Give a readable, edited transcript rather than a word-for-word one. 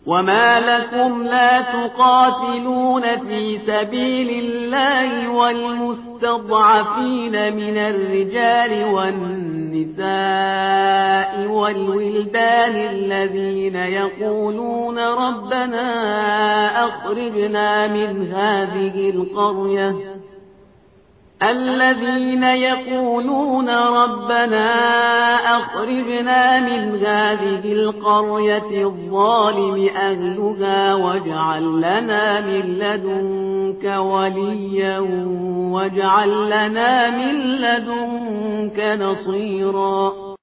وما لكم لا تقاتلون في سبيل الله والمستضعفين من الرجال والنساء والولدان الذين يقولون ربنا أخرجنا من هذه القرية الظالم أهلها واجعل لنا من لدنك وليا واجعل لنا من لدنك نصيرا